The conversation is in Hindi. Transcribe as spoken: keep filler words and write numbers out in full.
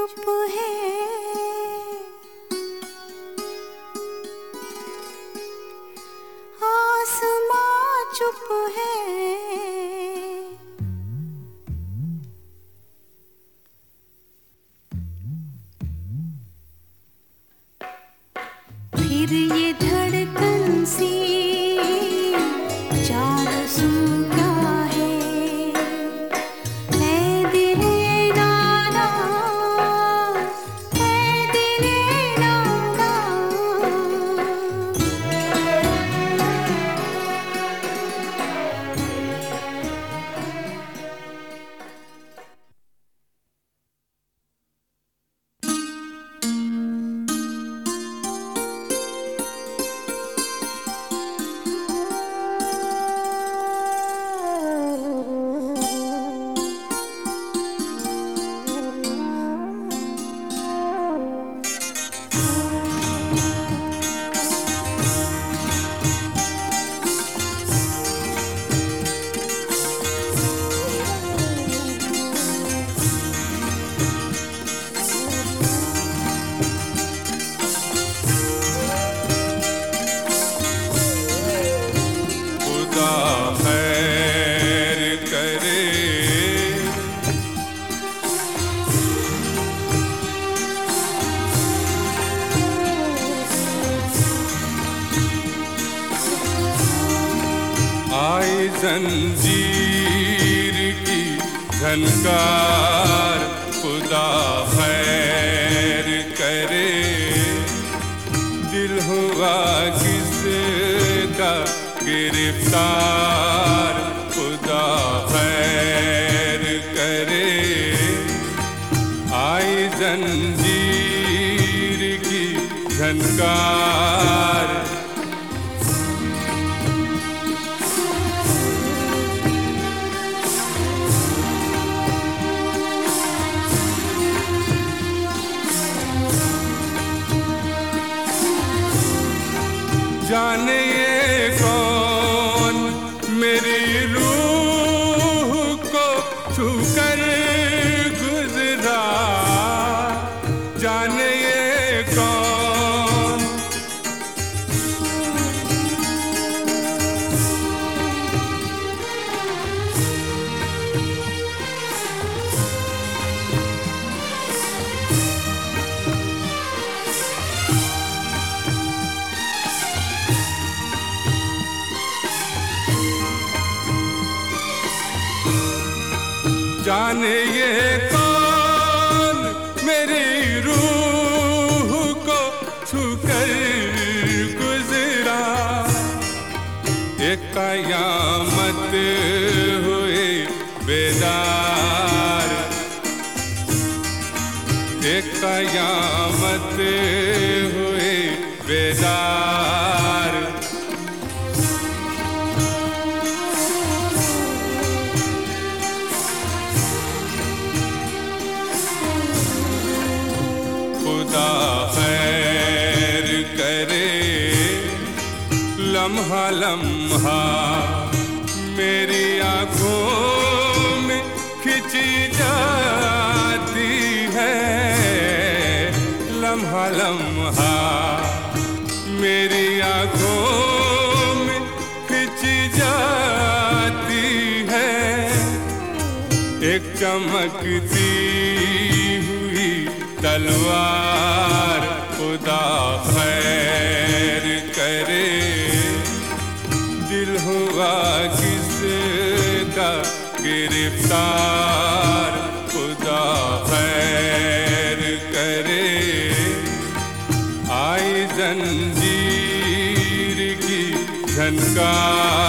चुप है, आसमां चुप है, फिर ये धड़कन सी चार सू का है, ऐ दिले नाना, ऐ दिले नाना। आई जंजीर की झनकार, खुदा खैर करे। दिल हुआ किसका गिरफ्तार, खुदा खैर करे। आई जंजीर की झनकार, जाने ये कौन मेरी रूह को छूकर गुजरा, जाने ये कौन। जाने ये कौन मेरी रूह को छूकर गुजरा, एक कयामत हुए बेदार, एक कयामत हुए बेदार। खुदा खैर करे। लम्हा लम्हा मेरी आँखों में खिंची जाती है, लम्हा लम्हा मेरी आँखों में खिंची जाती है। एक चमकती हुई तलवार, खुदा खैर करे। दिल हुआ किसका गिरफ्तार, खुदा खैर करे। आई जंजीर की झनकार,